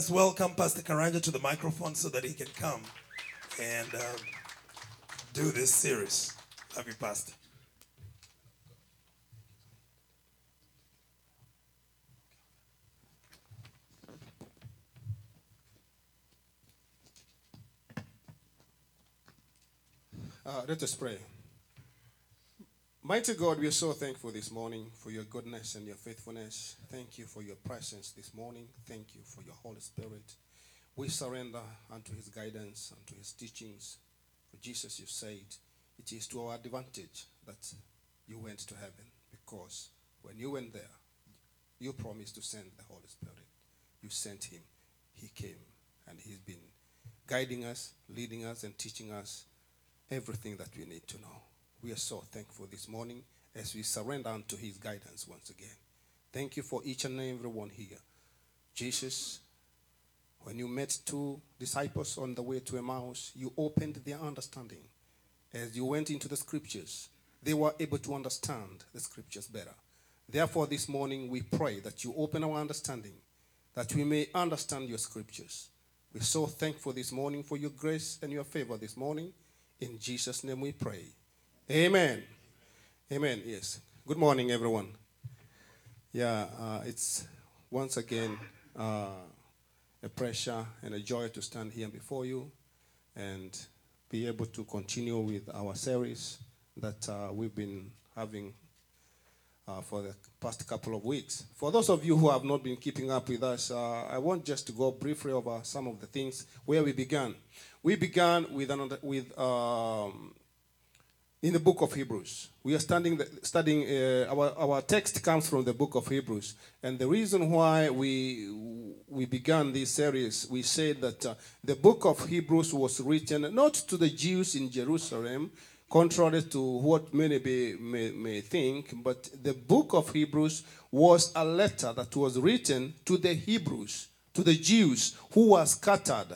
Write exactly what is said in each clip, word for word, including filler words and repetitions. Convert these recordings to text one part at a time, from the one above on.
Let's welcome Pastor Karanja to the microphone so that he can come and um, do this series. Love you, Pastor. Uh, let us pray. Mighty God, we are so thankful this morning for your goodness and your faithfulness. Thank you for your presence this morning. Thank you for your Holy Spirit. We surrender unto his guidance, unto his teachings. For Jesus, you said, it is to our advantage that you went to heaven, because when you went there, you promised to send the Holy Spirit. You sent him. He came, and he's been guiding us, leading us, and teaching us everything that we need to know. We are so thankful this morning as we surrender unto his guidance once again. Thank you for each and every one here. Jesus, when you met two disciples on the way to Emmaus, you opened their understanding. As you went into the scriptures, they were able to understand the scriptures better. Therefore, this morning we pray that you open our understanding, that we may understand your scriptures. We're so thankful this morning for your grace and your favor this morning. In Jesus' name we pray. Amen. Amen. Yes. Good morning, everyone. Yeah, uh, it's once again uh, a pleasure and a joy to stand here before you and be able to continue with our series that uh, we've been having uh, for the past couple of weeks. For those of you who have not been keeping up with us, uh, I want just to go briefly over some of the things where we began. We began with another with. Um, In the book of Hebrews. We are studying, the, studying uh, our, our text comes from the book of Hebrews. And the reason why we we began this series, we said that uh, the book of Hebrews was written not to the Jews in Jerusalem, contrary to what many be, may, may think, but the book of Hebrews was a letter that was written to the Hebrews, to the Jews who were scattered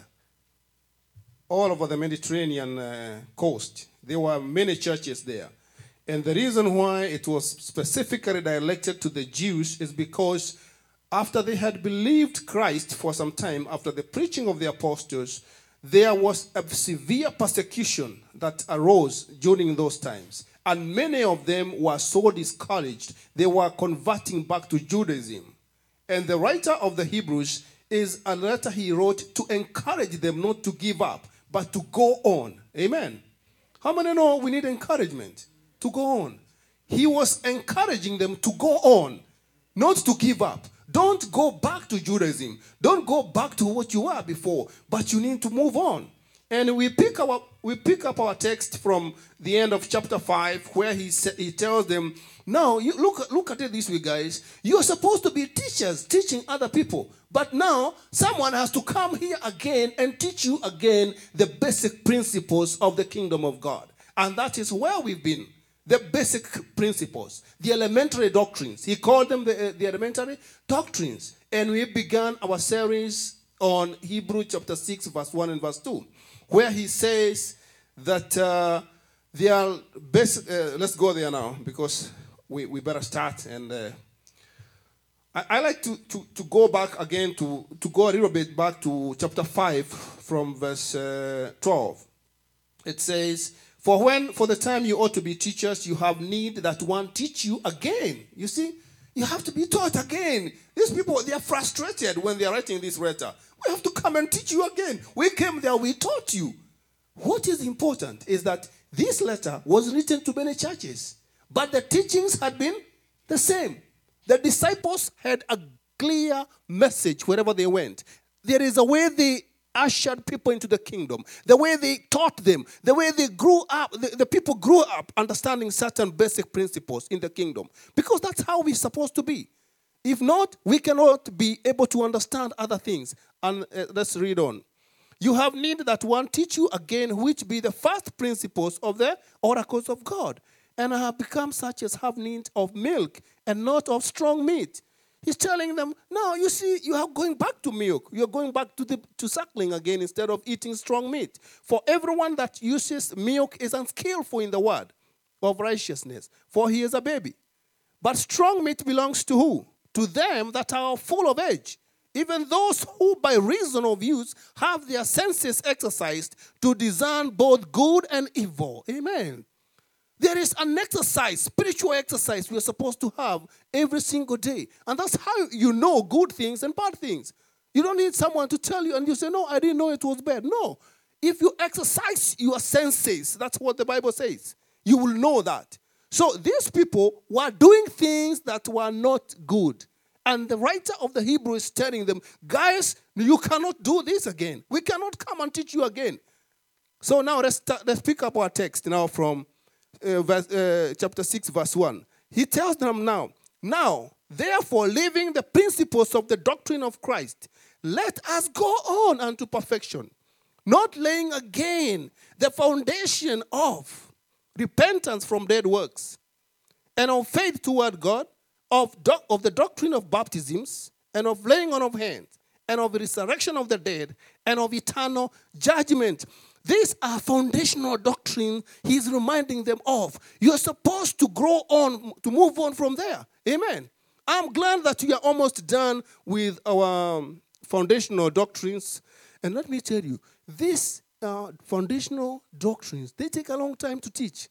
all over the Mediterranean uh, coast. There were many churches there. And the reason why it was specifically directed to the Jews is because after they had believed Christ for some time, after the preaching of the apostles, there was a severe persecution that arose during those times. And many of them were so discouraged, they were converting back to Judaism. And the writer of the Hebrews is a letter he wrote to encourage them not to give up, but to go on. Amen. How many know we need encouragement to go on? He was encouraging them to go on, not to give up. Don't go back to Judaism. Don't go back to what you were before, but you need to move on. And we pick our we pick up our text from the end of chapter five, where he sa- he tells them, now you look look at it this way, guys. You are supposed to be teachers, teaching other people. But now someone has to come here again and teach you again the basic principles of the kingdom of God. And that is where we've been. The basic principles, the elementary doctrines. He called them the, uh, the elementary doctrines. And we began our series on Hebrews chapter six, verse one and verse two, where he says that uh, they are basic. Uh, let's go there now, because we, we better start. And uh, I, I like to, to, to go back again, to, to go a little bit back to chapter five from verse uh, twelve. It says, For when, for the time you ought to be teachers, you have need that one teach you again. You see, you have to be taught again. These people, they are frustrated when they are writing this letter. We have to come and teach you again. We came there, we taught you. What is important is that this letter was written to many churches, but the teachings had been the same. The disciples had a clear message wherever they went. There is a way they ushered people into the kingdom, the way they taught them, the way they grew up, the, the people grew up understanding certain basic principles in the kingdom. Because that's how we're supposed to be. If not, we cannot be able to understand other things. And uh, let's read on. You have need that one teach you again, which be the first principles of the oracles of God, and have become such as have need of milk and not of strong meat. He's telling them, now you see, you are going back to milk. You're going back to the to suckling again instead of eating strong meat. For everyone that uses milk is unskillful in the word of righteousness, for he is a baby. But strong meat belongs to who? To them that are full of age, even those who by reason of use have their senses exercised to discern both good and evil. Amen. There is an exercise, spiritual exercise we are supposed to have every single day. And that's how you know good things and bad things. You don't need someone to tell you and you say, no, I didn't know it was bad. No. If you exercise your senses, that's what the Bible says, you will know that. So these people were doing things that were not good. And the writer of the Hebrew is telling them, guys, you cannot do this again. We cannot come and teach you again. So now let's, start, let's pick up our text now from uh, verse, uh, chapter six, verse one. He tells them now, now, therefore, leaving the principles of the doctrine of Christ, let us go on unto perfection, not laying again the foundation of repentance from dead works, and of faith toward God, Of, doc, of the doctrine of baptisms, and of laying on of hands, and of the resurrection of the dead, and of eternal judgment. These are foundational doctrine he's reminding them of. You're supposed to grow on, to move on from there. Amen. I'm glad that we are almost done with our um, foundational doctrines. And let me tell you, these uh, foundational doctrines, they take a long time to teach.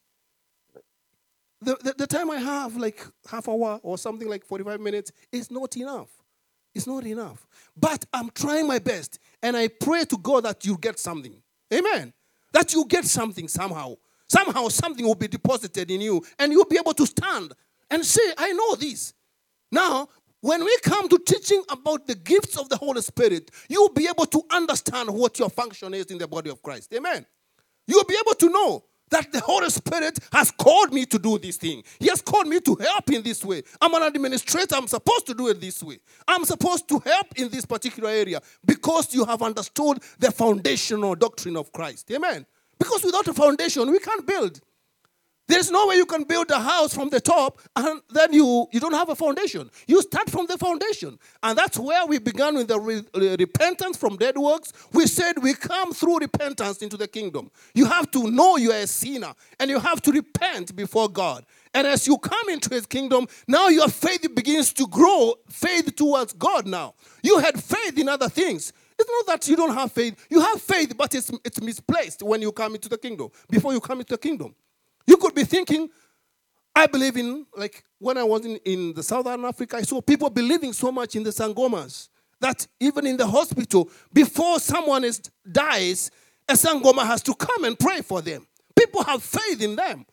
The, the, the time I have, like half hour or something like forty-five minutes, is not enough. It's not enough. But I'm trying my best, and I pray to God that you get something. Amen. That you get something somehow. Somehow something will be deposited in you, and you'll be able to stand and say, I know this. Now, when we come to teaching about the gifts of the Holy Spirit, you'll be able to understand what your function is in the body of Christ. Amen. You'll be able to know that the Holy Spirit has called me to do this thing. He has called me to help in this way. I'm an administrator. I'm supposed to do it this way. I'm supposed to help in this particular area because you have understood the foundational doctrine of Christ. Amen. Because without a foundation, we can't build. There's no way you can build a house from the top and then you, you don't have a foundation. You start from the foundation. And that's where we began with the re- re- repentance from dead works. We said we come through repentance into the kingdom. You have to know you are a sinner and you have to repent before God. And as you come into his kingdom, now your faith begins to grow, faith towards God now. You had faith in other things. It's not that you don't have faith. You have faith, but it's, it's misplaced when you come into the kingdom, before you come into the kingdom. You could be thinking, I believe in, like when I was in, in the Southern Africa, I saw people believing so much in the Sangomas that even in the hospital, before someone is, dies, a Sangoma has to come and pray for them. People have faith in them.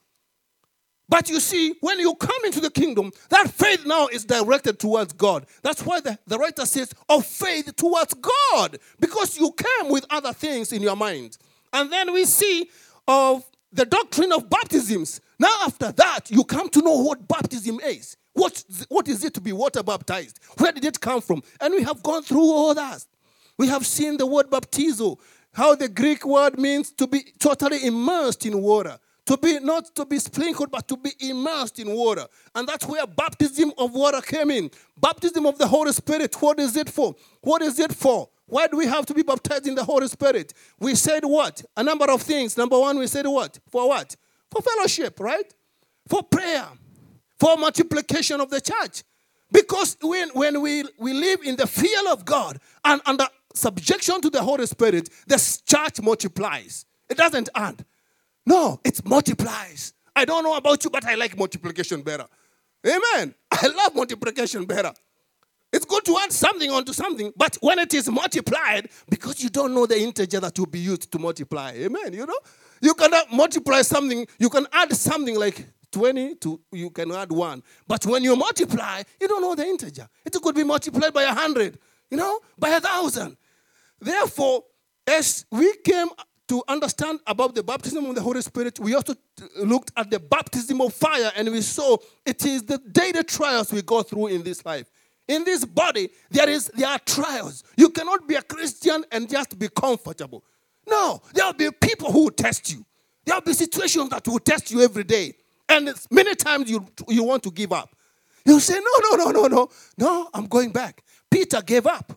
But you see, when you come into the kingdom, that faith now is directed towards God. That's why the, the writer says, of faith towards God, because you came with other things in your mind. And then we see of the doctrine of baptisms. Now after that, you come to know what baptism is. What, what is it to be water baptized? Where did it come from? And we have gone through all that. We have seen the word baptizo, how the Greek word means to be totally immersed in water. To be not to be sprinkled, but to be immersed in water. And that's where baptism of water came in. Baptism of the Holy Spirit, what is it for? What is it for? Why do we have to be baptized in the Holy Spirit? We said what? A number of things. Number one, we said what? For what? For fellowship, right? For prayer. For multiplication of the church. Because when, when we, we live in the fear of God and under subjection to the Holy Spirit, the church multiplies. It doesn't add. No, it multiplies. I don't know about you, but I like multiplication better. Amen. I love multiplication better. It's good to add something onto something, but when it is multiplied, because you don't know the integer that will be used to multiply. Amen. You know, you cannot multiply something. You can add something like twenty to, you can add one. But when you multiply, you don't know the integer. It could be multiplied by a hundred, you know, by a thousand. Therefore, as we came to understand about the baptism of the Holy Spirit, we also looked at the baptism of fire, and we saw it is the daily trials we go through in this life. In this body, there is there are trials. You cannot be a Christian and just be comfortable. No, there will be people who will test you. There will be situations that will test you every day. And many times you, you want to give up. You say, no, no, no, no, no. No, I'm going back. Peter gave up.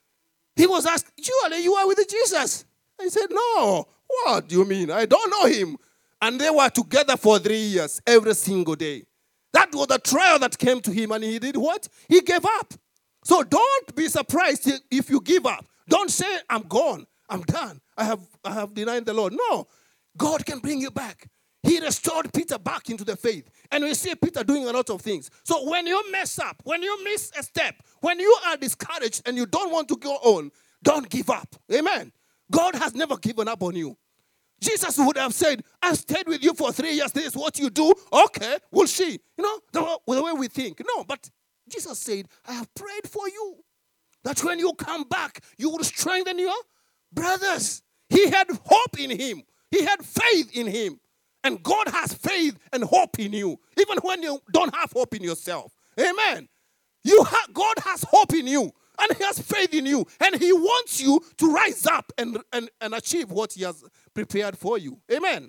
He was asked, surely you are with Jesus. He said, no. What do you mean? I don't know him. And they were together for three years, every single day. That was the trial that came to him, and he did what? He gave up. So don't be surprised if you give up. Don't say, I'm gone. I'm done. I have, I have denied the Lord. No. God can bring you back. He restored Peter back into the faith. And we see Peter doing a lot of things. So when you mess up, when you miss a step, when you are discouraged and you don't want to go on, don't give up. Amen. God has never given up on you. Jesus would have said, I stayed with you for three years. This is what you do. Okay, we'll see. You know, the, the way we think. No, but Jesus said, I have prayed for you. That when you come back, you will strengthen your brothers. He had hope in him. He had faith in him. And God has faith and hope in you. Even when you don't have hope in yourself. Amen. You ha- God has hope in you. And he has faith in you. And he wants you to rise up and, and, and achieve what he has prepared for you. Amen.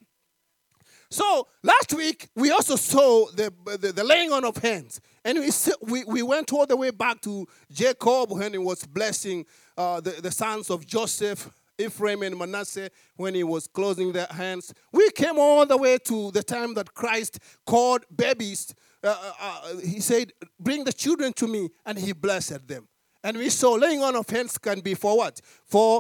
So last week, we also saw the, the, the laying on of hands. And we, we, we went all the way back to Jacob when he was blessing uh, the, the sons of Joseph, Ephraim and Manasseh, when he was closing their hands. We came all the way to the time that Christ called babies. Uh, uh, he said, bring the children to me, and he blessed them. And we saw laying on of hands can be for what? For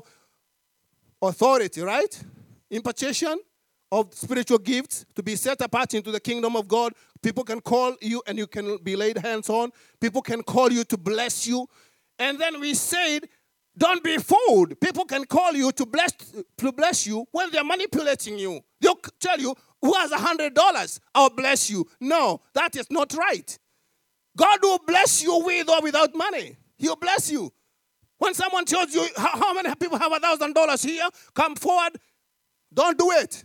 authority, right? Impartation of spiritual gifts to be set apart into the kingdom of God. People can call you and you can be laid hands on. People can call you to bless you. And then we said, don't be fooled. People can call you to bless to bless you when they're manipulating you. They'll tell you, who has a hundred dollars? I'll bless you. No, that is not right. God will bless you with or without money. He'll bless you. When someone tells you, how, how many people have a thousand dollars here? Come forward. Don't do it.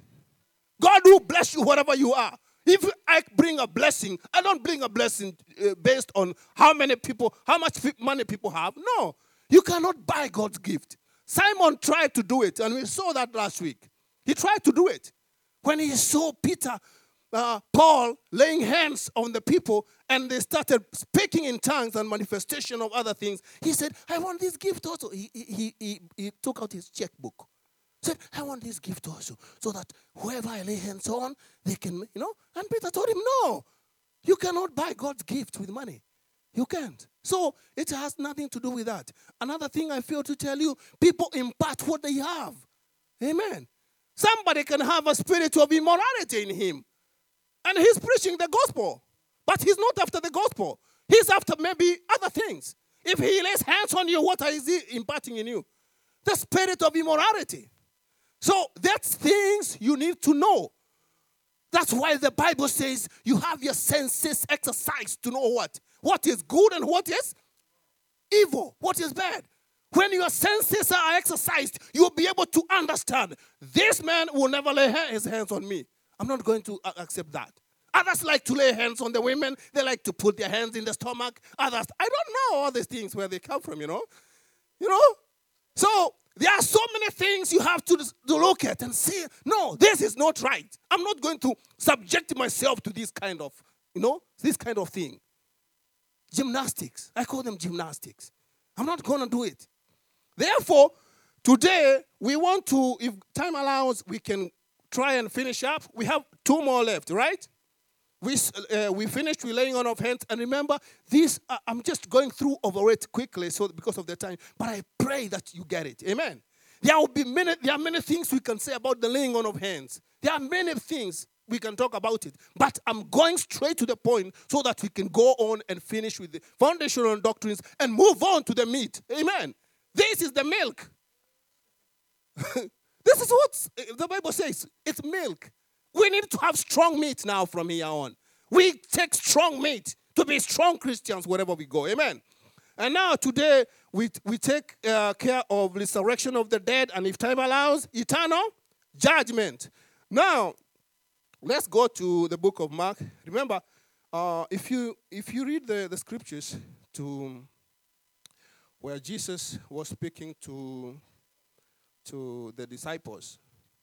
God will bless you wherever you are. If I bring a blessing, I don't bring a blessing uh, based on how many people, how much money people have. No. You cannot buy God's gift. Simon tried to do it, and we saw that last week. He tried to do it. When he saw Peter, uh, Paul laying hands on the people, and they started speaking in tongues and manifestation of other things, he said, I want this gift also. He, he, he, he took out his checkbook. Said, I want this gift also, so that whoever I lay hands on, they can, you know. And Peter told him, no, you cannot buy God's gift with money. You can't. So it has nothing to do with that. Another thing I feel to tell you, people impart what they have. Amen. Somebody can have a spirit of immorality in him. And he's preaching the gospel. But he's not after the gospel. He's after maybe other things. If he lays hands on you, what is he imparting in you? The spirit of immorality. So that's things you need to know. That's why the Bible says you have your senses exercised to know what? What is good and what is evil, what is bad. When your senses are exercised, you'll be able to understand, this man will never lay his hands on me. I'm not going to accept that. Others like to lay hands on the women. They like to put their hands in the stomach. Others, I don't know all these things where they come from, you know. You know? So there are so many things you have to, to look at and see, no, this is not right. I'm not going to subject myself to this kind of, you know, this kind of thing. Gymnastics. I call them gymnastics. I'm not going to do it. Therefore, today, we want to, if time allows, we can try and finish up. We have two more left, right? We uh, we finished with laying on of hands. And remember, this, uh, I'm just going through over it quickly so because of the time. But I pray that you get it. Amen. There will be many, there are many things we can say about the laying on of hands. There are many things we can talk about it. But I'm going straight to the point so that we can go on and finish with the foundational doctrines and move on to the meat. Amen. This is the milk. This is what the Bible says. It's milk. We need to have strong meat now from here on. We take strong meat to be strong Christians wherever we go. Amen. And now today we, we take uh, care of resurrection of the dead and, if time allows, eternal judgment. Now, let's go to the book of Mark. Remember, uh, if you if you read the, the scriptures to where Jesus was speaking to to the disciples,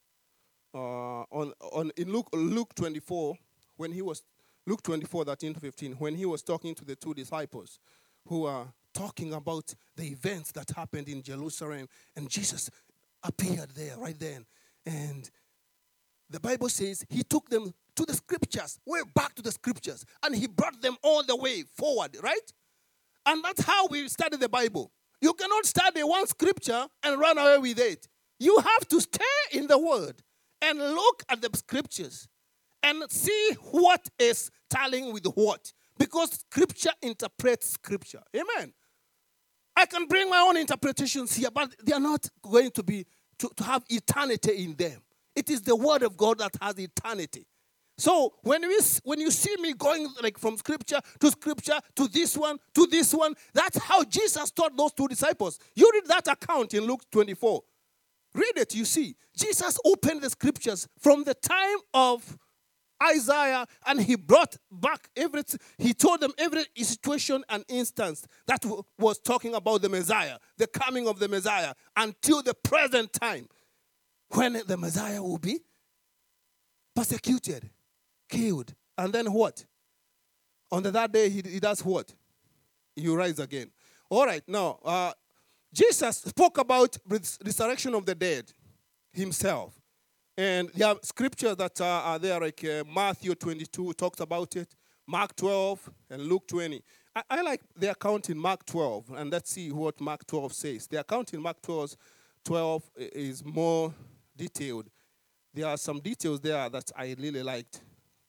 uh, on on in Luke Luke twenty-four, when he was Luke twenty-four, thirteen to fifteen, when he was talking to the two disciples who are talking about the events that happened in Jerusalem, and Jesus appeared there right then, and the Bible says he took them to the scriptures, way back to the scriptures, and he brought them all the way forward, right? And that's how we study the Bible. You cannot study one scripture and run away with it. You have to stay in the Word and look at the scriptures and see what is tallying with what. Because scripture interprets scripture. Amen. I can bring my own interpretations here, but they are not going to be to, to have eternity in them. It is the Word of God that has eternity. So when we when you see me going like from scripture to scripture to this one to this one, that's how Jesus taught those two disciples. You read that account in Luke twenty-four. Read it, you see. Jesus opened the scriptures from the time of Isaiah, and he brought back everything. He told them every situation and instance that w- was talking about the Messiah, the coming of the Messiah, until the present time when the Messiah will be persecuted, killed, and then what? On the third day, he, he does what? He rise again. All right, now, uh, Jesus spoke about res- resurrection of the dead himself. And there are scriptures that uh, are there, like uh, Matthew twenty-two talks about it, Mark twelve, and Luke twenty. I, I like the account in Mark twelve, and let's see what Mark twelve says. The account in Mark twelve is more detailed. There are some details there that I really liked.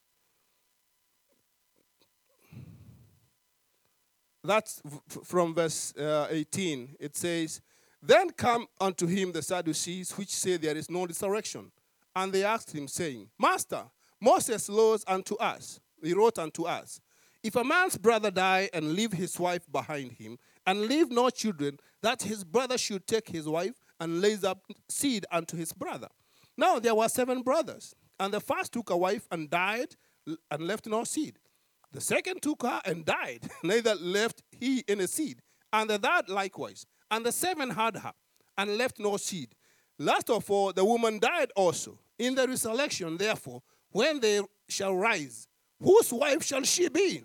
That's f- from verse uh, eighteen. It says, "Then come unto him the Sadducees, which say there is no resurrection. And they asked him, saying, Master, Moses laws unto us, he wrote unto us, if a man's brother die and leave his wife behind him, and leave no children, that his brother should take his wife and raise up seed unto his brother. Now there were seven brothers, and the first took a wife and died and left no seed. The second took her and died, neither left he any seed. And the third likewise. And the seven had her, and left no seed. Last of all, the woman died also. In the resurrection, therefore, when they shall rise, whose wife shall she be?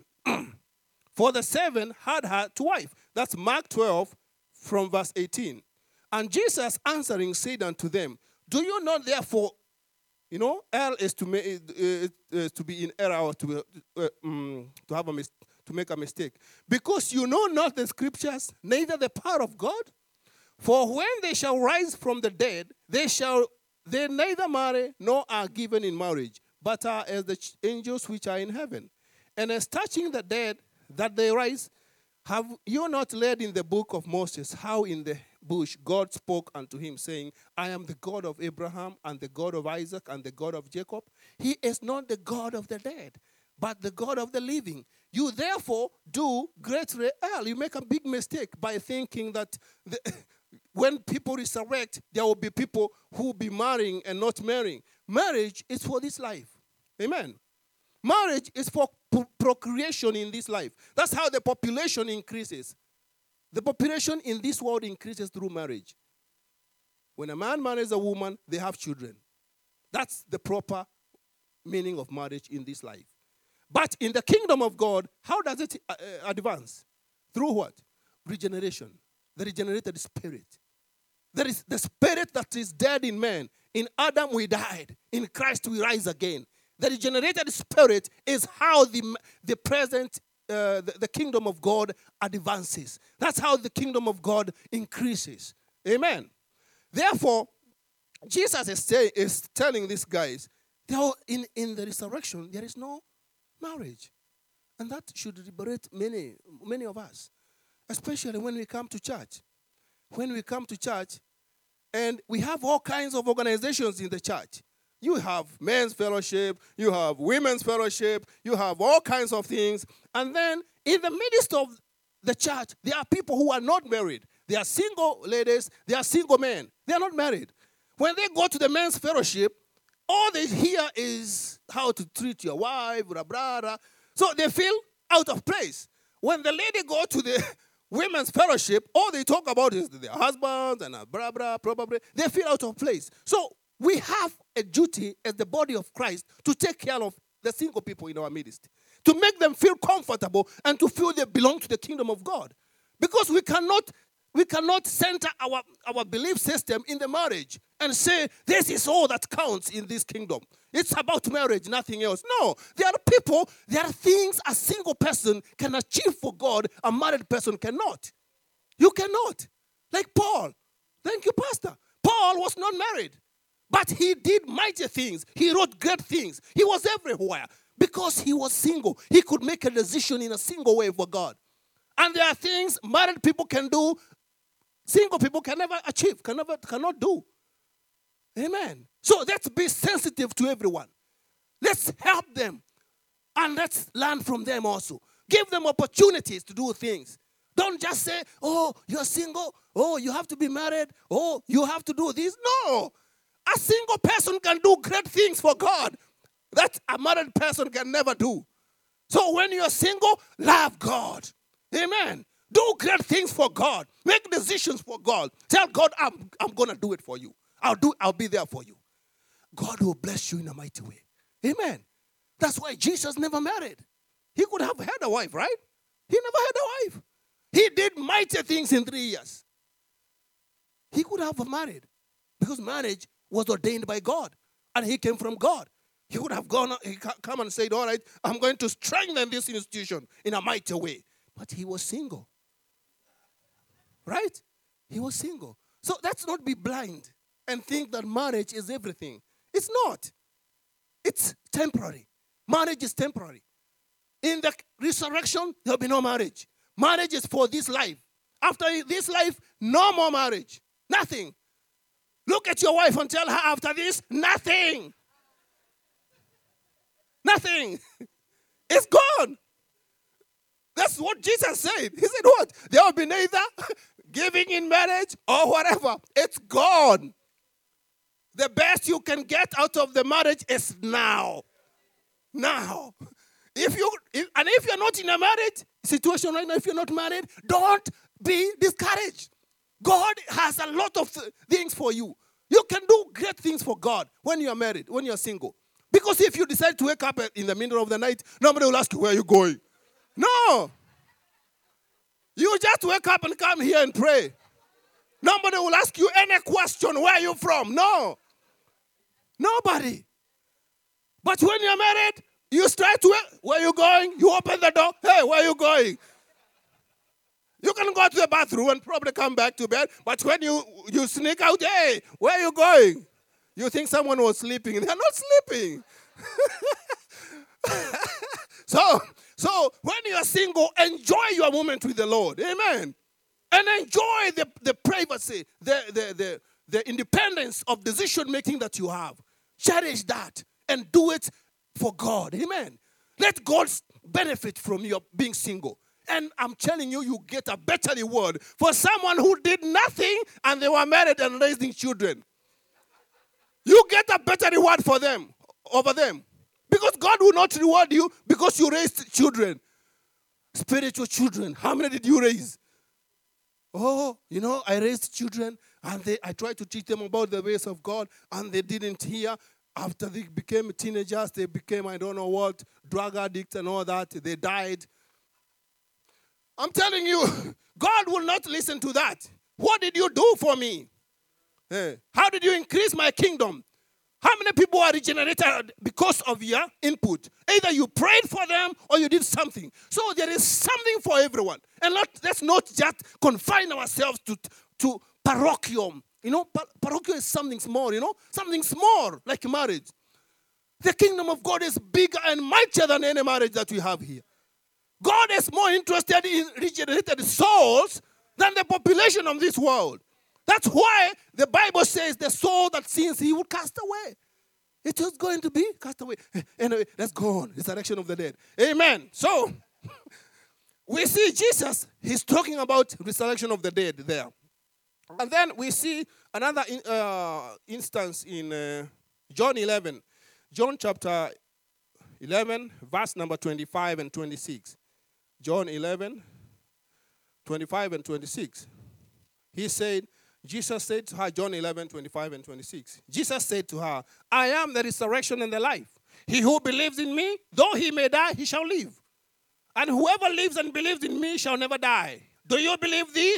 For the seven had her to wife." That's Mark twelve from verse eighteen. "And Jesus answering said unto them, Do you not therefore, you know, err is to, ma- uh, uh, to be in error or to, uh, um, to, have a mis- to make a mistake? Because you know not the scriptures, neither the power of God? For when they shall rise from the dead, they shall they neither marry nor are given in marriage, but are as the angels which are in heaven. And as touching the dead that they rise, have you not read in the book of Moses how in the bush God spoke unto him, saying, I am the God of Abraham and the God of Isaac and the God of Jacob? He is not the God of the dead, but the God of the living. You therefore do greatly err. You make a big mistake by thinking that the when people resurrect, there will be people who will be marrying and not marrying. Marriage is for this life. Amen. Marriage is for pro- procreation in this life. That's how the population increases. The population in this world increases through marriage. When a man marries a woman, they have children. That's the proper meaning of marriage in this life. But in the kingdom of God, how does it uh, advance? Through what? Regeneration. The regenerated spirit. There is the spirit that is dead in man. In Adam we died. In Christ we rise again. The regenerated spirit is how the, the present, uh, the, the kingdom of God advances. That's how the kingdom of God increases. Amen. Therefore, Jesus is, say, is telling these guys, in, in the resurrection, there is no marriage. And that should liberate many, many of us. Especially when we come to church. When we come to church, and we have all kinds of organizations in the church. You have men's fellowship, you have women's fellowship, you have all kinds of things. And then in the midst of the church, there are people who are not married. They are single ladies, they are single men. They are not married. When they go to the men's fellowship, all they hear is how to treat your wife, blah, blah, blah. So they feel out of place. When the lady go to the women's fellowship, all they talk about is their husbands and blah, blah, probably. They feel out of place. So we have a duty as the body of Christ to take care of the single people in our midst, to make them feel comfortable and to feel they belong to the kingdom of God. Because we cannot we cannot center our, our belief system in the marriage and say, this is all that counts in this kingdom. It's about marriage, nothing else. No, there are people, there are things a single person can achieve for God, a married person cannot. You cannot. Like Paul. Thank you, Pastor. Paul was not married, but he did mighty things. He wrote great things. He was everywhere because he was single. He could make a decision in a single way for God. And there are things married people can do, single people can never achieve, can never, cannot do. Amen. So let's be sensitive to everyone. Let's help them. And let's learn from them also. Give them opportunities to do things. Don't just say, oh, you're single. Oh, you have to be married. Oh, you have to do this. No. A single person can do great things for God that a married person can never do. So when you're single, love God. Amen. Do great things for God. Make decisions for God. Tell God, I'm, I'm going to do it for you. I'll do. I'll be there for you. God will bless you in a mighty way. Amen. That's why Jesus never married. He could have had a wife, right? He never had a wife. He did mighty things in three years. He could have married because marriage was ordained by God and he came from God. He would have gone, he come and said, all right, I'm going to strengthen this institution in a mighty way. But he was single. Right? He was single. So let's not be blind and think that marriage is everything. It's not. It's temporary. Marriage is temporary. In the resurrection, there will be no marriage. Marriage is for this life. After this life, no more marriage. Nothing. Look at your wife and tell her after this, nothing. Nothing. It's gone. That's what Jesus said. He said what? There will be neither giving in marriage or whatever. It's gone. The best you can get out of the marriage is now. Now. If you if, and if you're not in a marriage situation right now, if you're not married, don't be discouraged. God has a lot of th- things for you. You can do great things for God when you're married, when you're single. Because if you decide to wake up in the middle of the night, nobody will ask you, where are you going? No. You just wake up and come here and pray. Nobody will ask you any question, where are you from? No. Nobody. But when you're married, you straight to it. Where are you going? You open the door. Hey, where are you going? You can go to the bathroom and probably come back to bed. But when you, you sneak out, hey, where are you going? You think someone was sleeping. They're not sleeping. so, so when you're single, enjoy your moment with the Lord. Amen. And enjoy the, the privacy, the, the, the, the independence of decision making that you have. Cherish that and do it for God. Amen. Let God benefit from your being single. And I'm telling you, you get a better reward for someone who did nothing and they were married and raising children. You get a better reward for them, over them. Because God will not reward you because you raised children. Spiritual children. How many did you raise? Oh, you know, I raised children and they, I tried to teach them about the ways of God and they didn't hear. After they became teenagers, they became, I don't know what, drug addicts and all that. They died. I'm telling you, God will not listen to that. What did you do for me? Hey, how did you increase my kingdom? How many people are regenerated because of your input? Either you prayed for them or you did something. So there is something for everyone. And not, let's not just confine ourselves to, to parochium. You know, par- parochium is something small, you know, something small like marriage. The kingdom of God is bigger and mightier than any marriage that we have here. God is more interested in regenerated souls than the population of this world. That's why the Bible says the soul that sins, he will cast away. It is going to be cast away. Anyway, let's go on. Resurrection of the dead. Amen. So, we see Jesus, he's talking about resurrection of the dead there. And then we see another in, uh, instance in uh, John eleven. John chapter eleven, verse number twenty-five and twenty-six. John eleven, twenty-five and twenty-six. He said, Jesus said to her, John eleven, twenty-five and twenty-six. Jesus said to her, I am the resurrection and the life. He who believes in me, though he may die, he shall live. And whoever lives and believes in me shall never die. Do you believe this?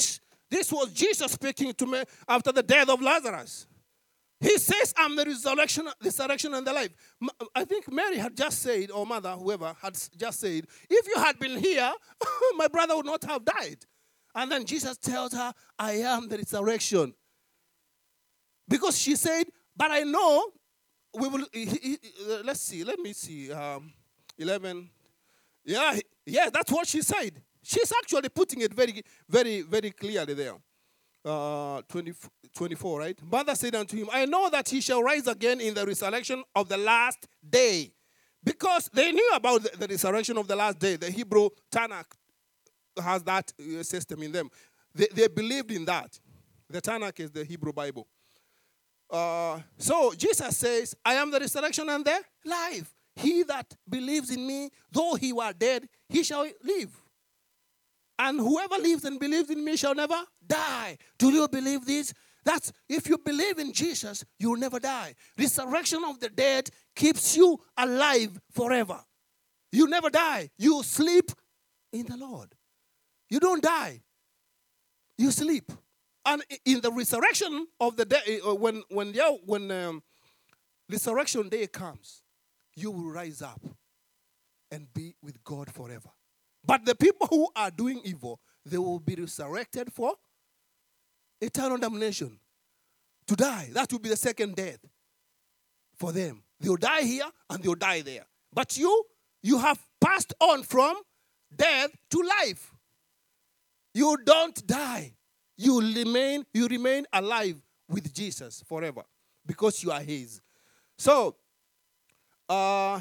This was Jesus speaking to me after the death of Lazarus. He says, I'm the resurrection, resurrection and the life. I think Mary had just said, or mother, whoever, had just said, if you had been here, my brother would not have died. And then Jesus tells her, I am the resurrection. Because she said, but I know, we will, he, he, uh, let's see, let me see, um, eleven. Yeah, yeah, that's what she said. She's actually putting it very, very, very clearly there. Uh, twenty, twenty-four, right? Mother said unto him, I know that he shall rise again in the resurrection of the last day. Because they knew about the, the resurrection of the last day. The Hebrew Tanakh has that uh, system in them. They, they believed in that. The Tanakh is the Hebrew Bible. Uh, so Jesus says, I am the resurrection and the life. He that believes in me, though he were dead, he shall live. And whoever lives and believes in me shall never die. Do you believe this? That's, if you believe in Jesus, you will never die. Resurrection of the dead keeps you alive forever. You never die. You sleep in the Lord. You don't die. You sleep. And in the resurrection of the day, when when when um, resurrection day comes, you will rise up and be with God forever. But the people who are doing evil, they will be resurrected for eternal damnation. To die. That will be the second death for them. They'll die here and they'll die there. But you, you have passed on from death to life. You don't die. You remain, you remain alive with Jesus forever because you are his. So, uh,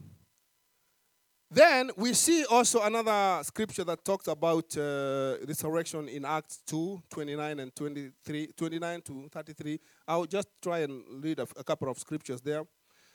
then we see also another scripture that talks about uh, resurrection in Acts two, twenty-nine and twenty-three, twenty-nine to thirty-three. I'll just try and read a, a couple of scriptures there.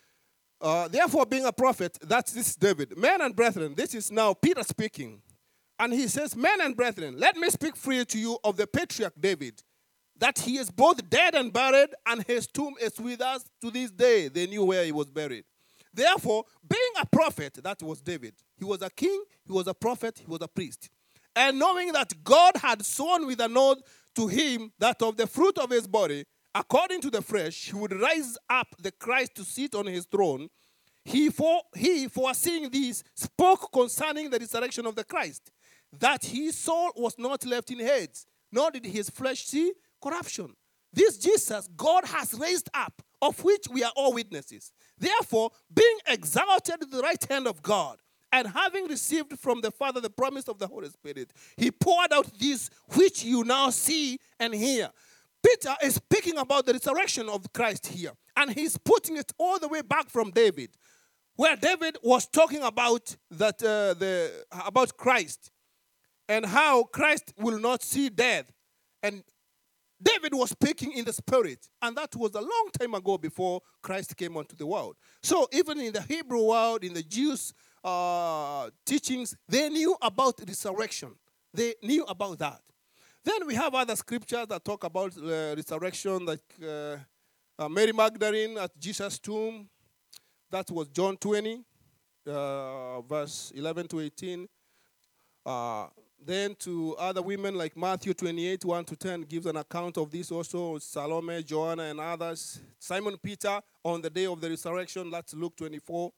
Uh, Therefore, being a prophet, that's this David. Men and brethren, this is now Peter speaking. And he says, men and brethren, let me speak freely to you of the patriarch David, that he is both dead and buried, and his tomb is with us to this day. They knew where he was buried. Therefore, being a prophet, that was David. He was a king, he was a prophet, he was a priest. And knowing that God had sworn with an oath to him that of the fruit of his body, according to the flesh, he would rise up the Christ to sit on his throne, he, for, he foreseeing this, spoke concerning the resurrection of the Christ, that his soul was not left in Hades, nor did his flesh see corruption. This Jesus God has raised up, of which we are all witnesses. Therefore, being exalted at the right hand of God, and having received from the Father the promise of the Holy Spirit, he poured out this which you now see and hear. Peter is speaking about the resurrection of Christ here, and he's putting it all the way back from David, where David was talking about that uh, the about Christ and how Christ will not see death. And David was speaking in the spirit, and that was a long time ago before Christ came onto the world. So even in the Hebrew world, in the Jews' uh, teachings, they knew about resurrection. They knew about that. Then we have other scriptures that talk about uh, resurrection, like uh, uh, Mary Magdalene at Jesus' tomb. That was John twenty, uh, verse eleven to eighteen. Uh, Then to other women like Matthew twenty-eight, one to ten gives an account of this also. Salome, Joanna, and others. Simon Peter on the day of the resurrection. That's Luke twenty-four.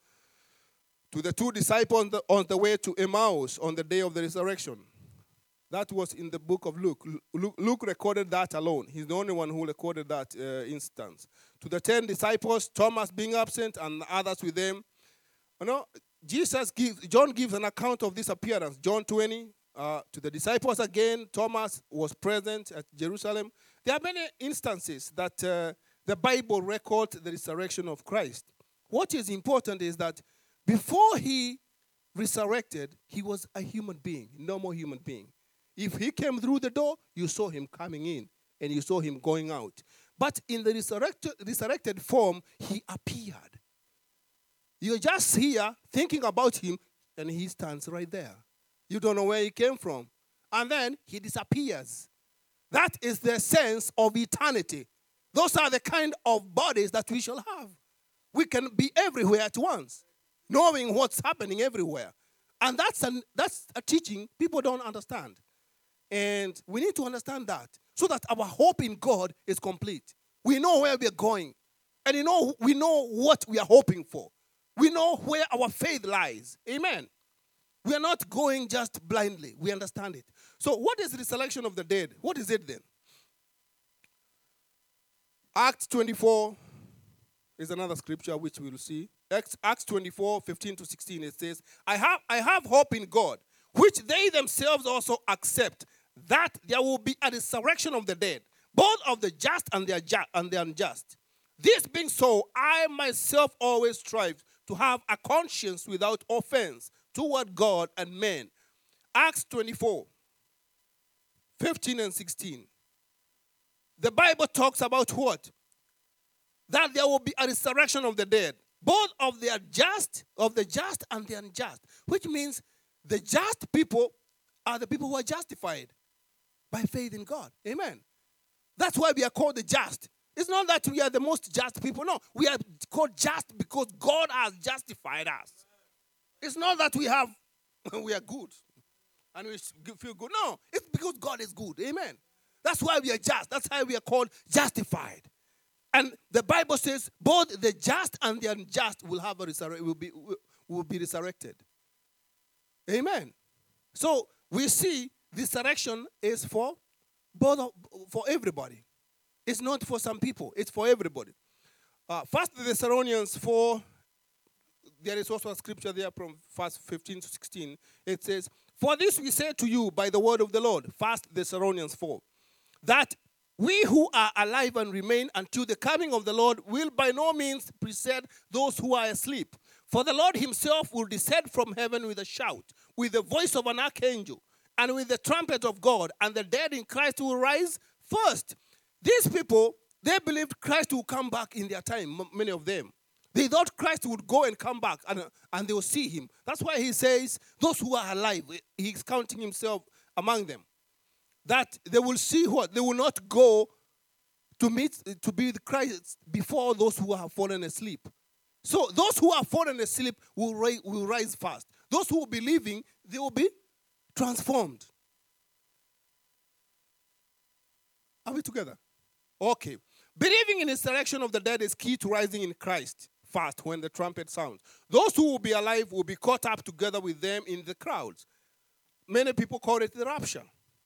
To the two disciples on the, on the way to Emmaus on the day of the resurrection. That was in the book of Luke. Luke, Luke recorded that alone. He's the only one who recorded that uh, instance. To the ten disciples, Thomas being absent and others with them. You know, Jesus gives, John gives an account of this appearance. John twenty. Uh, to the disciples again, Thomas was present at Jerusalem. There are many instances that uh, the Bible records the resurrection of Christ. What is important is that before he resurrected, he was a human being, normal human being. If he came through the door, you saw him coming in and you saw him going out. But in the resurrected, resurrected form, he appeared. You're just here thinking about him and he stands right there. You don't know where he came from. And then he disappears. That is the sense of eternity. Those are the kind of bodies that we shall have. We can be everywhere at once, knowing what's happening everywhere. And that's, an, that's a teaching people don't understand. And we need to understand that so that our hope in God is complete. We know where we are going. And you know, we know what we are hoping for. We know where our faith lies. Amen. We are not going just blindly. We understand it. So what is the resurrection of the dead? What is it then? Acts twenty-four is another scripture which we will see. Acts, Acts twenty-four, fifteen to sixteen, it says, I have, I have hope in God, which they themselves also accept, that there will be a resurrection of the dead, both of the just and the, ju- and the unjust. This being so, I myself always strive to have a conscience without offense toward God and men. Acts twenty-four, fifteen and sixteen. The Bible talks about what? That there will be a resurrection of the dead, both of the just, of the just and the unjust, which means the just people are the people who are justified by faith in God. Amen. That's why we are called the just. It's not that we are the most just people. No, we are called just because God has justified us. It's not that we have, we are good and we feel good. No, it's because God is good. Amen. That's why we are just. That's why we are called justified. And the Bible says both the just and the unjust will have a resurre- will be will be resurrected. Amen. So we see resurrection is for both of, for everybody. It's not for some people. It's for everybody. Uh, First Thessalonians four. There is also a scripture there from verse fifteen to sixteen. It says, "For this we say to you by the word of the Lord," First Thessalonians four, "that we who are alive and remain until the coming of the Lord will by no means precede those who are asleep. For the Lord himself will descend from heaven with a shout, with the voice of an archangel, and with the trumpet of God, and the dead in Christ will rise first." These people, they believed Christ will come back in their time, many of them. They thought Christ would go and come back, and, and they will see him. That's why he says, those who are alive, he's counting himself among them. That they will see what? They will not go to meet, to be with Christ before those who have fallen asleep. So those who have fallen asleep will, ri- will rise fast. Those who will be living, they will be transformed. Are we together? Okay. Believing in the resurrection of the dead is key to rising in Christ fast when the trumpet sounds. Those who will be alive will be caught up together with them in the crowds. Many people call it the rapture.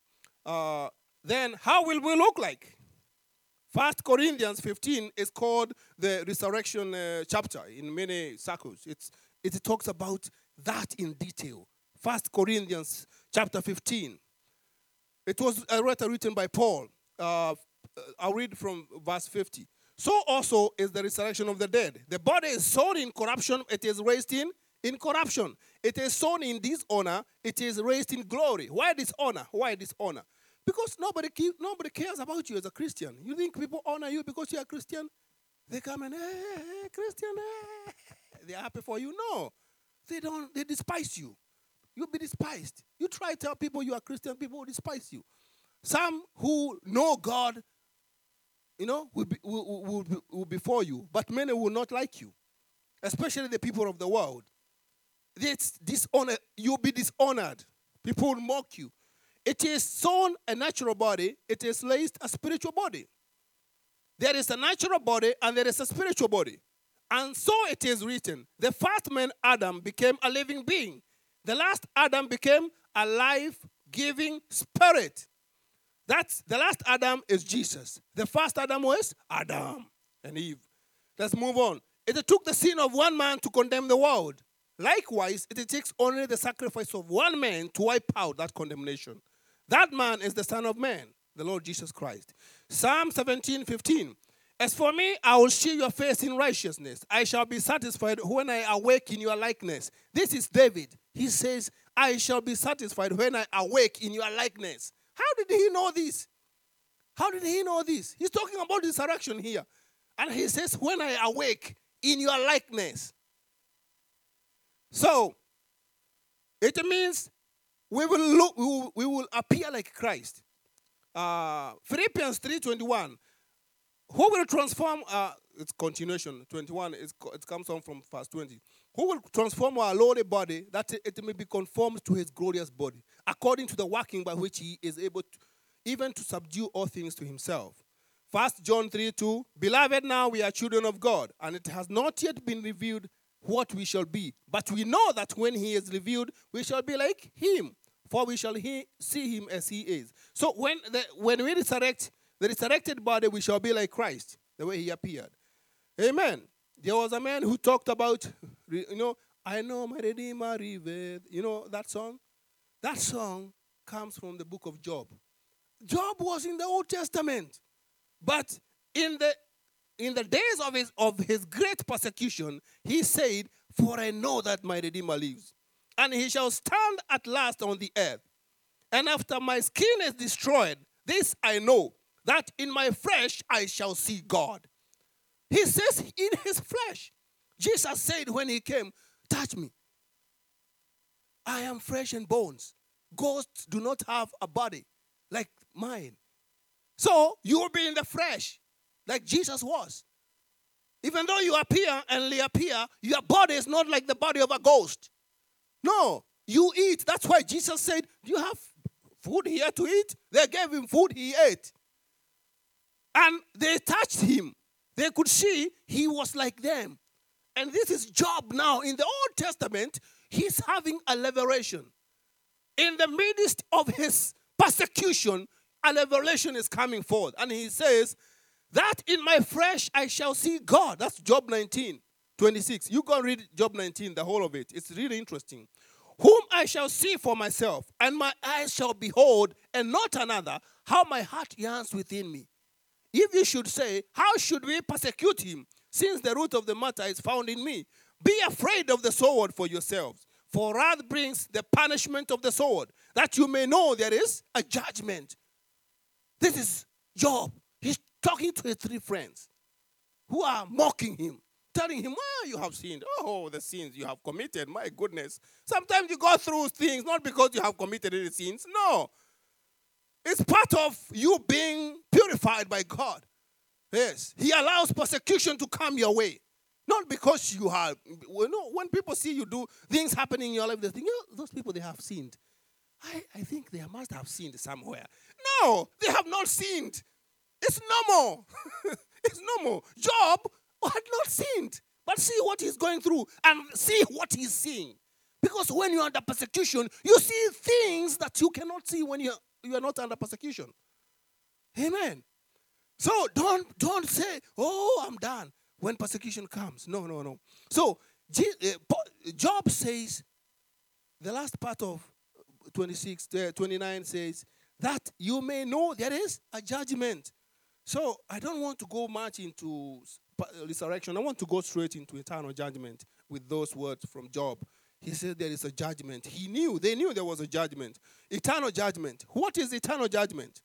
Uh, then how will we look like? First Corinthians fifteen is called the resurrection uh, chapter in many circles. It's, it talks about that in detail. First Corinthians chapter fifteen. It was a letter written by Paul. Uh, I'll read from verse fifty. "So also is the resurrection of the dead. The body is sown in corruption, it is raised in incorruption. It is sown in dishonor, it is raised in glory." Why dishonor? Why dishonor? Because nobody nobody cares about you as a Christian. You think people honor you because you are a Christian? They come and, hey, hey, Christian, hey. They are happy for you. No. They don't, they despise you. You'll be despised. You try to tell people you are Christian, people will despise you. Some who know God, you know, will be, will, will, be, will be for you, but many will not like you, especially the people of the world. It's dishonor. You'll be dishonored. People will mock you. It is sown a natural body. It is raised a spiritual body. There is a natural body and there is a spiritual body. And so it is written, the first man, Adam, became a living being. The last Adam became a life-giving spirit. That's the last Adam is Jesus. The first Adam was Adam and Eve. Let's move on. It took the sin of one man to condemn the world. Likewise, it takes only the sacrifice of one man to wipe out that condemnation. That man is the Son of Man, the Lord Jesus Christ. Psalm seventeen fifteen. "As for me, I will see your face in righteousness. I shall be satisfied when I awake in your likeness." This is David. He says, "I shall be satisfied when I awake in your likeness." How did he know this? How did he know this? He's talking about resurrection here. And he says, when I awake in your likeness. So, it means we will look, we will, we will appear like Christ. Uh, Philippians three twenty-one. Who will transform, uh, it's continuation, twenty-one, it's, it comes on from verse twenty. Who will transform our lowly body, that it may be conformed to his glorious body, according to the working by which he is able to, even to subdue all things to himself. First John three two, beloved, now we are children of God, and it has not yet been revealed what we shall be. But we know that when he is revealed, we shall be like him, for we shall he, see him as he is. So when, the, when we resurrect, the resurrected body, we shall be like Christ, the way he appeared. Amen. There was a man who talked about, you know, I know my Redeemer liveth. You know that song? That song comes from the book of Job. Job was in the Old Testament. But in the in the days of his of his great persecution, he said, for I know that my Redeemer lives, and he shall stand at last on the earth. And after my skin is destroyed, this I know, that in my flesh I shall see God. He says in his flesh. Jesus said when he came, touch me. I am flesh and bones. Ghosts do not have a body like mine. So you will be in the flesh like Jesus was. Even though you appear and reappear, your body is not like the body of a ghost. No, you eat. That's why Jesus said, do you have food here to eat? They gave him food, he ate. And they touched him. They could see he was like them. And this is Job now. In the Old Testament, he's having a liberation. In the midst of his persecution, a revelation is coming forth. And he says, that in my flesh I shall see God. That's Job nineteen, twenty-six. You go and read Job nineteen, the whole of it. It's really interesting. Whom I shall see for myself, and my eyes shall behold, and not another, how my heart yearns within me. If you should say, how should we persecute him, since the root of the matter is found in me? Be afraid of the sword for yourselves, for wrath brings the punishment of the sword, that you may know there is a judgment. This is Job. He's talking to his three friends who are mocking him, telling him, well, you have sinned. Oh, the sins you have committed, my goodness. Sometimes you go through things not because you have committed any sins. No. It's part of you being purified by God. Yes. He allows persecution to come your way. Not because you have, you know, when people see you do things happening in your life, they think, you know, those people, they have sinned. I, I think they must have sinned somewhere. No, they have not sinned. It's normal. It's normal. Job had not sinned. But see what he's going through and see what he's seeing. Because when you're under persecution, you see things that you cannot see when you're you are not under persecution. Amen. So don't don't say, oh, I'm done when persecution comes. No, no, no. So Job says, the last part of twenty-six, twenty-nine says, that you may know there is a judgment. So I don't want to go much into resurrection. I want to go straight into eternal judgment with those words from Job. He said there is a judgment. He knew, they knew there was a judgment. Eternal judgment. What is eternal judgment?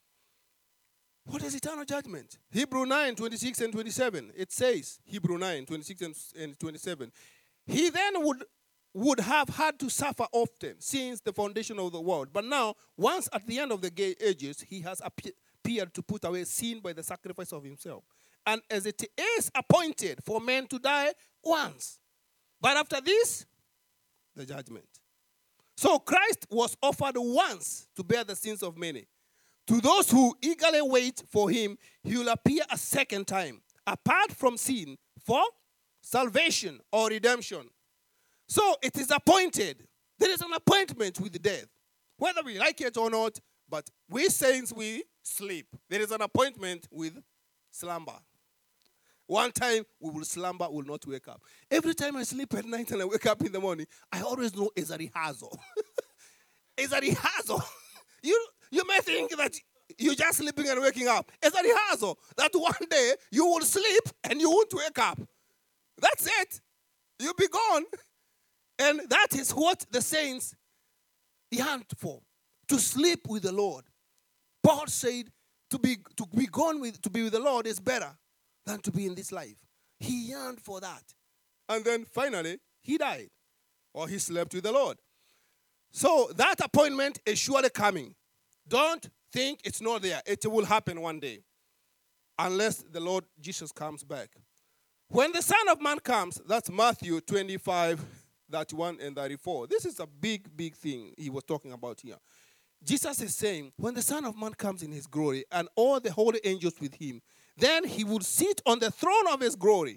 What is eternal judgment? Hebrew nine, twenty-six and twenty-seven. It says, Hebrew nine, twenty-six and twenty-seven. He then would, would have had to suffer often since the foundation of the world. But now, once at the end of the ages, he has appeared to put away sin by the sacrifice of himself. And as it is appointed for men to die once. But after this, the judgment. So Christ was offered once to bear the sins of many. To those who eagerly wait for him, he will appear a second time, apart from sin, for salvation or redemption. So it is appointed. There is an appointment with death. Whether we like it or not, but we saints, we sleep. There is an appointment with slumber. One time we will slumber, we will not wake up. Every time I sleep at night and I wake up in the morning, I always know it's a rehearsal. It's a rehearsal. You, you may think that you're just sleeping and waking up. It's a rehearsal that one day you will sleep and you won't wake up. That's it. You'll be gone. And that is what the saints yearned for, to sleep with the Lord. Paul said to be, to be gone with, to be with the Lord is better than to be in this life. He yearned for that. And then finally, he died. Or he slept with the Lord. So that appointment is surely coming. Don't think it's not there. It will happen one day. unless the Lord Jesus comes back. When the Son of Man comes, that's Matthew twenty-five, thirty-one and thirty-four. This is a big, big thing he was talking about here. Jesus is saying, when the Son of Man comes in his glory and all the holy angels with him, then he will sit on the throne of his glory.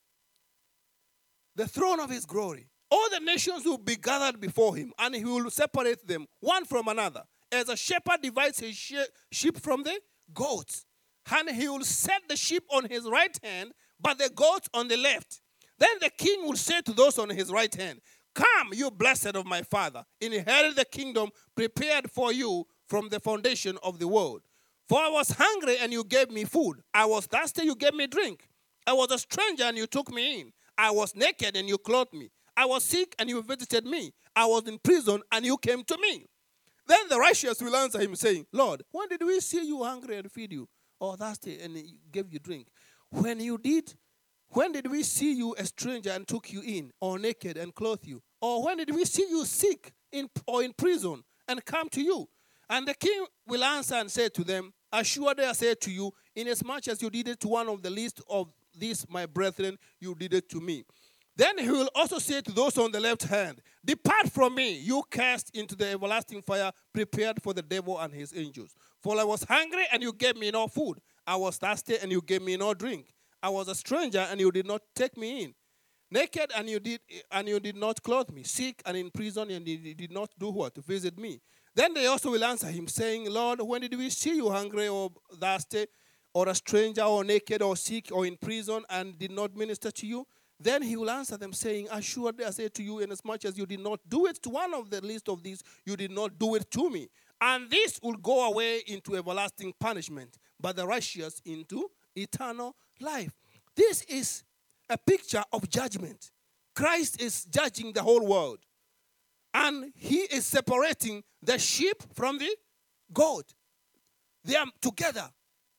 The throne of his glory. All the nations will be gathered before him, and he will separate them one from another, as a shepherd divides his sheep from the goats. And he will set the sheep on his right hand, but the goats on the left. Then the king will say to those on his right hand, come, you blessed of my Father, inherit the kingdom prepared for you from the foundation of the world. For I was hungry, and you gave me food. I was thirsty, you gave me drink. I was a stranger, and you took me in. I was naked, and you clothed me. I was sick, and you visited me. I was in prison, and you came to me. Then the righteous will answer him, saying, Lord, when did we see you hungry and feed you, or thirsty and gave you drink? When you did, when did we see you a stranger and took you in, or naked and clothed you? Or when did we see you sick in, or in prison and come to you? And the king will answer and say to them, assuredly I say to you, inasmuch as you did it to one of the least of these my brethren, you did it to me. Then he will also say to those on the left hand, depart from me, you cast into the everlasting fire, prepared for the devil and his angels. For I was hungry, and you gave me no food. I was thirsty, and you gave me no drink. I was a stranger, and you did not take me in. Naked, and you did and you did not clothe me. Sick and in prison, and you did not do what? To visit me. Then they also will answer him, saying, Lord, when did we see you hungry or thirsty, or a stranger, or naked, or sick, or in prison, and did not minister to you? Then he will answer them, saying, assuredly I say to you, inasmuch as you did not do it to one of the least of these, you did not do it to me. And this will go away into everlasting punishment, but the righteous into eternal life. This is a picture of judgment. Christ is judging the whole world. And he is separating the sheep from the goat. They are together.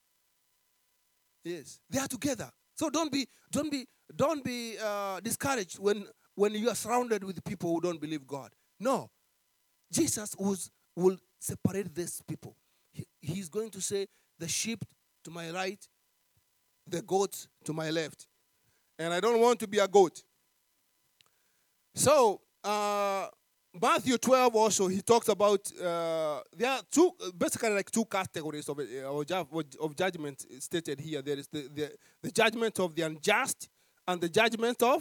Yes, they are together. So don't be, don't be, don't be uh, discouraged when, when you are surrounded with people who don't believe God. No, Jesus was, will separate these people. He, he's going to say, the sheep to my right, the goats to my left. And I don't want to be a goat. So, uh, Matthew twelve also, he talks about, uh, there are two, basically like two categories of, of, of judgment stated here. There is the, the, the judgment of the unjust and the judgment of,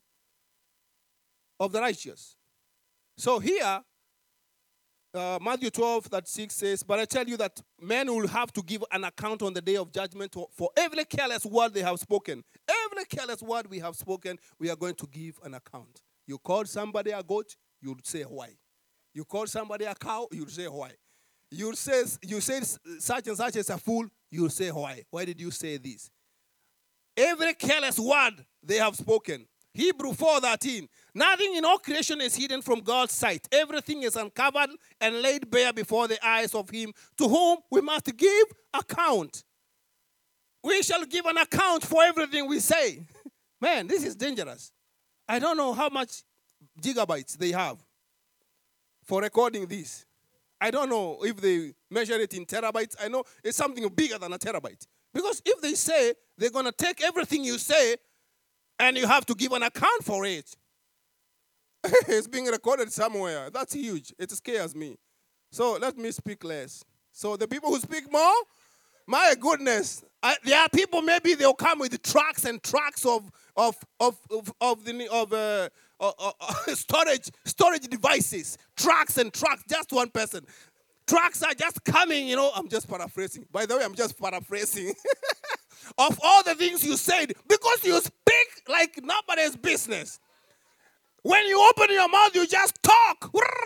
of the righteous. So here, uh, Matthew twelve, thirty-six says, but I tell you that men will have to give an account on the day of judgment for every careless word they have spoken. Every careless word we have spoken, we are going to give an account. You called somebody a goat, you'll say why. You call somebody a cow, you'll say why. You say you say such and such is a fool, you'll say why. Why did you say this? Every careless word they have spoken. Hebrew four thirteen. Nothing in all creation is hidden from God's sight. Everything is uncovered and laid bare before the eyes of him to whom we must give account. We shall give an account for everything we say. Man, this is dangerous. I don't know how much gigabytes they have for recording this. I don't know if they measure it in terabytes. I know it's something bigger than a terabyte. Because if they say they're going to take everything you say and you have to give an account for it, it's being recorded somewhere. That's huge. It scares me. So let me speak less. So the people who speak more, my goodness, I, there are people, maybe they'll come with trucks and trucks of of of of, of the of uh, uh, uh, storage storage devices, trucks and trucks. Just one person. Trucks are just coming. You know, I'm just paraphrasing. By the way, I'm just paraphrasing. Of all the things you said, because you speak like nobody's business. When you open your mouth, you just talk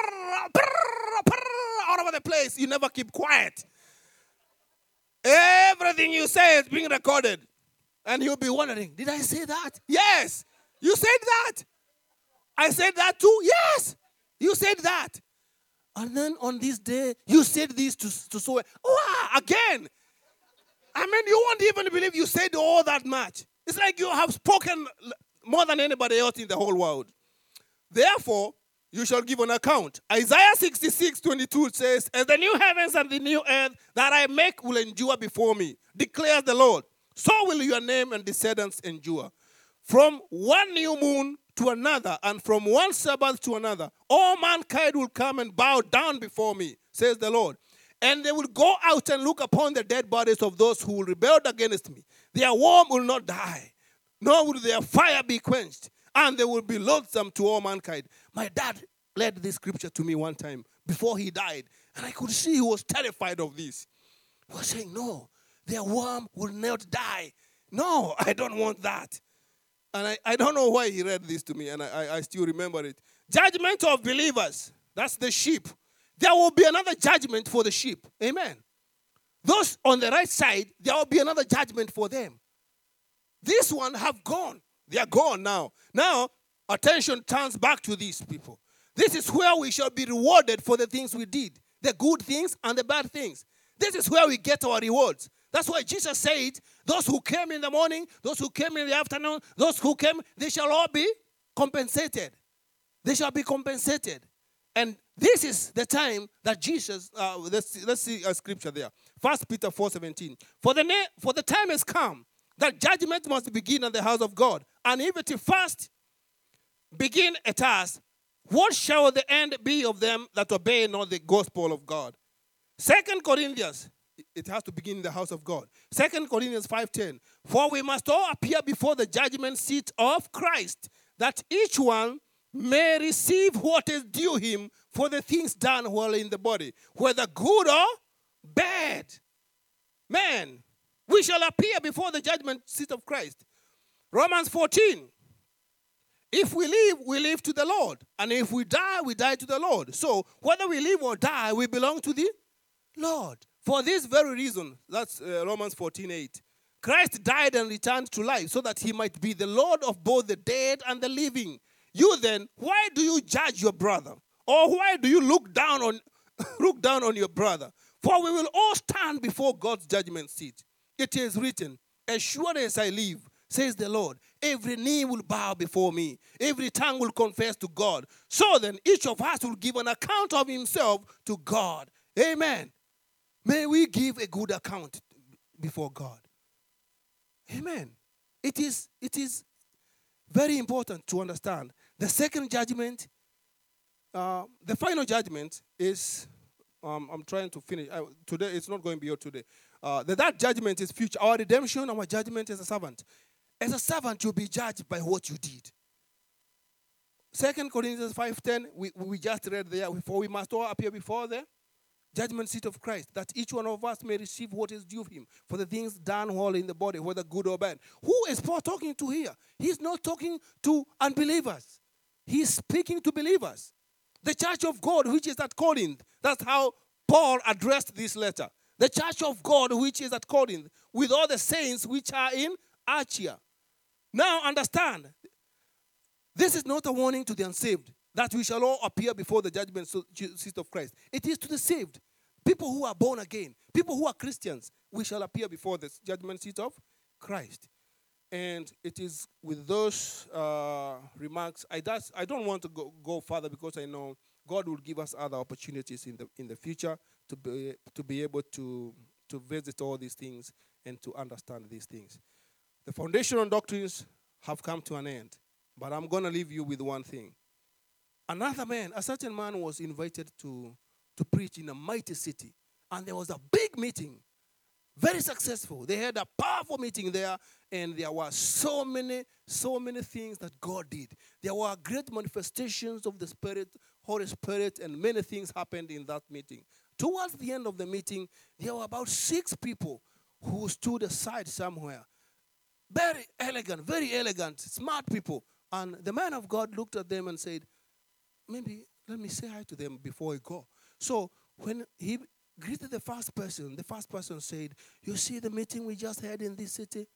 all over the place. You never keep quiet. Everything you say is being recorded. And you'll be wondering, did I say that? Yes. You said that. I said that too? Yes. You said that. And then on this day, you said this to, to so wow, again. I mean, you won't even believe you said all that much. It's like you have spoken more than anybody else in the whole world. Therefore, you shall give an account. Isaiah sixty-six twenty-two says, as the new heavens and the new earth that I make will endure before me, declares the Lord. so will your name and descendants endure. From one new moon to another, and from one Sabbath to another, all mankind will come and bow down before me, says the Lord. And they will go out and look upon the dead bodies of those who rebelled against me. Their worm will not die, nor will their fire be quenched, and they will be loathsome to all mankind. My dad led this scripture to me one time before he died, and I could see he was terrified of this. He was saying, no, their worm will not die. No, I don't want that. And I, I don't know why he read this to me, and I, I, I still remember it. Judgment of believers, that's the sheep. There will be another judgment for the sheep. Amen. Those on the right side, there will be another judgment for them. This one have gone. They are gone now. Now, attention turns back to these people. This is where we shall be rewarded for the things we did, the good things and the bad things. This is where we get our rewards. That's why Jesus said, those who came in the morning, those who came in the afternoon, those who came, they shall all be compensated. They shall be compensated. And this is the time that Jesus, uh, let's, let's see a scripture there. First Peter four seventeen. For the, na- for the time has come that judgment must begin at the house of God. And if it first begin at us, what shall the end be of them that obey not the gospel of God? Second Corinthians, it has to begin in the house of God. Second Corinthians five ten. For we must all appear before the judgment seat of Christ, that each one may receive what is due him for the things done while in the body, whether good or bad. Man, we shall appear before the judgment seat of Christ. Romans fourteen. If we live, we live to the Lord. And if we die, we die to the Lord. So whether we live or die, we belong to the Lord. For this very reason, that's uh, Romans fourteen eight. Christ died and returned to life so that he might be the Lord of both the dead and the living. You then, why do you judge your brother? Or why do you look down on look down on your brother? For we will all stand before God's judgment seat. It is written, as sure as I live, says the Lord, every knee will bow before me. Every tongue will confess to God. So then, each of us will give an account of himself to God. Amen. May we give a good account before God. Amen. It is, it is very important to understand. The second judgment, uh, the final judgment is, um, I'm trying to finish. Uh, today, it's not going beyond today. Uh, the, that judgment is future. Our redemption, our judgment as a servant. As a servant, you'll be judged by what you did. Second Corinthians five ten, we, we just read there, for we must all appear before the judgment seat of Christ, that each one of us may receive what is due him for the things done while in the body, whether good or bad. Who is Paul talking to here? He's not talking to unbelievers. He's speaking to believers. The church of God, which is at Corinth, that's how Paul addressed this letter. The church of God, which is at Corinth, with all the saints which are in Achaia. Now understand, this is not a warning to the unsaved, that we shall all appear before the judgment seat of Christ. It is to the saved, people who are born again, people who are Christians. We shall appear before the judgment seat of Christ. And it is with those uh, remarks, I, does, I don't want to go, go further because I know God will give us other opportunities in the in the future to be to be able to, to visit all these things and to understand these things. The foundational doctrines have come to an end, but I'm going to leave you with one thing. Another man, a certain man was invited to, to preach in a mighty city, and there was a big meeting, very successful. They had a powerful meeting there, and there were so many, so many things that God did. There were great manifestations of the Spirit, Holy Spirit, and many things happened in that meeting. Towards the end of the meeting, there were about six people who stood aside somewhere. Very elegant, very elegant, smart people. And the man of God looked at them and said, maybe let me say hi to them before I go. So when he greeted the first person, the first person said, you see the meeting we just had in this city?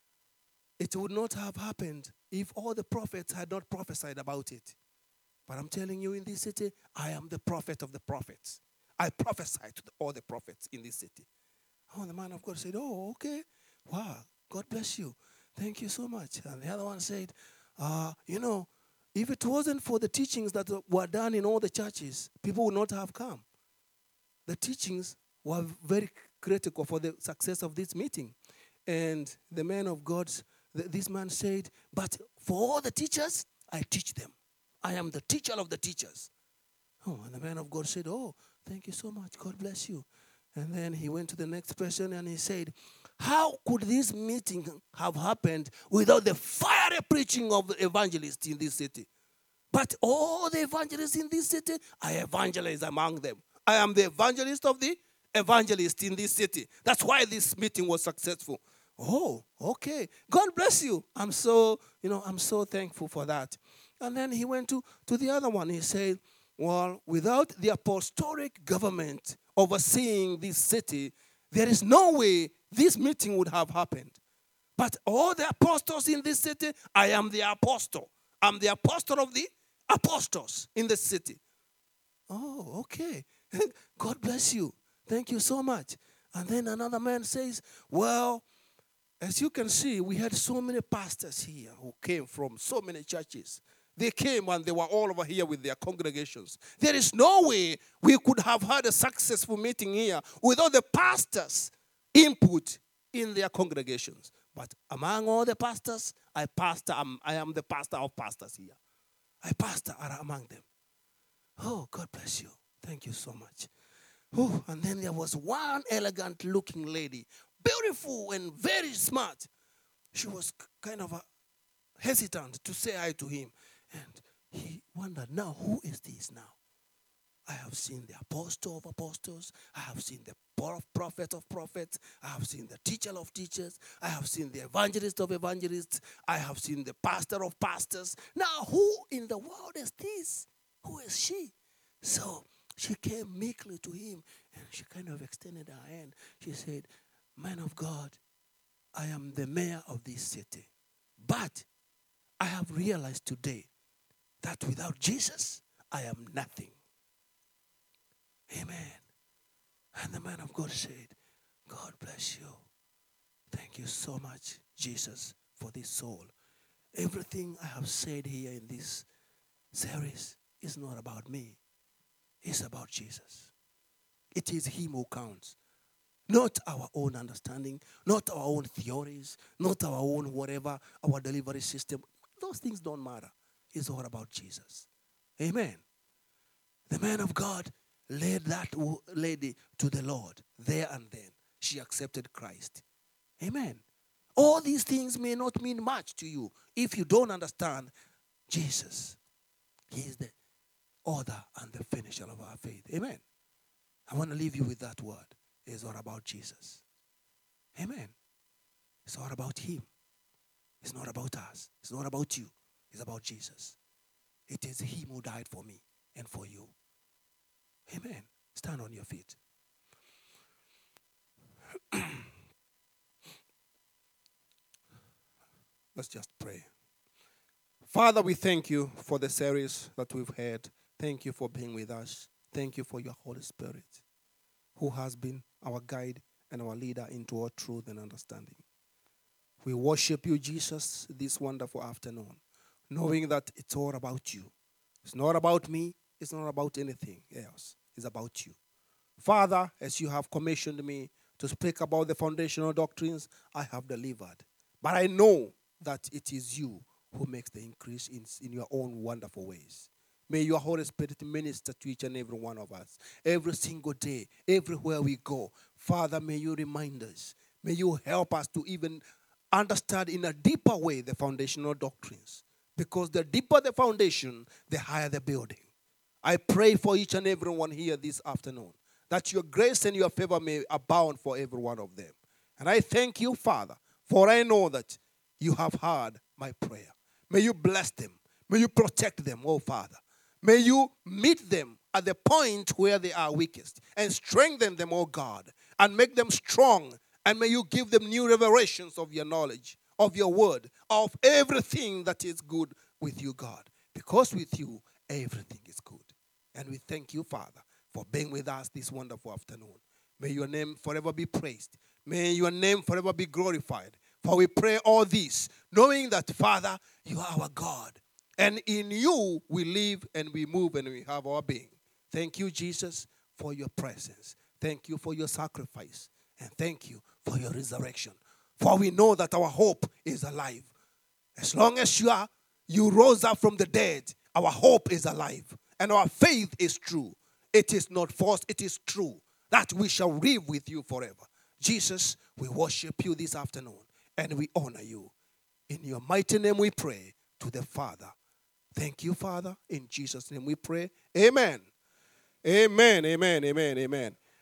It would not have happened if all the prophets had not prophesied about it. But I'm telling you, in this city, I am the prophet of the prophets. I prophesy to the, all the prophets in this city. Oh, the man of God said, oh, okay. Wow, God bless you. Thank you so much. And the other one said, uh, you know, if it wasn't for the teachings that were done in all the churches, people would not have come. The teachings were very critical for the success of this meeting. And the man of God, th- this man said, but for all the teachers, I teach them. I am the teacher of the teachers. Oh, and the man of God said, oh, thank you so much. God bless you. And then he went to the next person and he said, how could this meeting have happened without the fiery preaching of the evangelists in this city? But all the evangelists in this city, I evangelize among them. I am the evangelist of the evangelists in this city. That's why this meeting was successful. Oh, okay. God bless you. I'm so, you know, I'm so thankful for that. And then he went to, to the other one. He said, well, without the apostolic government overseeing this city, there is no way this meeting would have happened. But all the apostles in this city, I am the apostle. I'm the apostle of the apostles in the city. Oh, okay. God bless you. Thank you so much. And then another man says, well, as you can see, we had so many pastors here who came from so many churches. They came and they were all over here with their congregations. There is no way we could have had a successful meeting here without the pastors' input in their congregations. But among all the pastors, I pastor. I am the pastor of pastors here. I pastor among them. Oh, God bless you. Thank you so much. Oh, and then there was one elegant-looking lady, beautiful and very smart. She was kind of a hesitant to say hi to him. And he wondered, now, who is this now? I have seen the apostle of apostles. I have seen the prophet of prophets. I have seen the teacher of teachers. I have seen the evangelist of evangelists. I have seen the pastor of pastors. Now, who in the world is this? Who is she? So she came meekly to him and she kind of extended her hand. She said, man of God, I am the mayor of this city. But I have realized today that without Jesus, I am nothing. Amen. And the man of God said, God bless you. Thank you so much, Jesus, for this soul. Everything I have said here in this series is not about me. It's about Jesus. It is him who counts. Not our own understanding, not our own theories, not our own whatever, our delivery system. Those things don't matter. It's all about Jesus. Amen. The man of God led that lady to the Lord there and then. She accepted Christ. Amen. All these things may not mean much to you if you don't understand Jesus. He is the author and the finisher of our faith. Amen. I want to leave you with that word. It's all about Jesus. Amen. It's all about him. It's not about us. It's not about you. It's about Jesus. It is him who died for me and for you. Amen. Stand on your feet. Let's just pray. Father, we thank you for the series that we've had. Thank you for being with us. Thank you for your Holy Spirit, who has been our guide and our leader into all truth and understanding. We worship you, Jesus, this wonderful afternoon, knowing that it's all about you. It's not about me. It's not about anything else. It's about you. Father, as you have commissioned me to speak about the foundational doctrines, I have delivered. But I know that it is you who makes the increase in, in your own wonderful ways. May your Holy Spirit minister to each and every one of us, every single day, everywhere we go. Father, may you remind us. May you help us to even understand in a deeper way the foundational doctrines. Because the deeper the foundation, the higher the building. I pray for each and every one here this afternoon, that your grace and your favor may abound for every one of them. And I thank you, Father, for I know that you have heard my prayer. May you bless them. May you protect them, oh Father. May you meet them at the point where they are weakest and strengthen them, oh God, and make them strong. And may you give them new revelations of your knowledge, of your word, of everything that is good with you, God. Because with you, everything is good. And we thank you, Father, for being with us this wonderful afternoon. May your name forever be praised. May your name forever be glorified. For we pray all this, knowing that, Father, you are our God. And in you we live and we move and we have our being. Thank you, Jesus, for your presence. Thank you for your sacrifice. And thank you for your resurrection. For we know that our hope is alive. As long as you are, you rose up from the dead, our hope is alive. And our faith is true. It is not false, it is true. That we shall live with you forever. Jesus, we worship you this afternoon. And we honor you. In your mighty name we pray to the Father. Thank you, Father. In Jesus' name we pray. Amen. Amen, amen, amen, amen.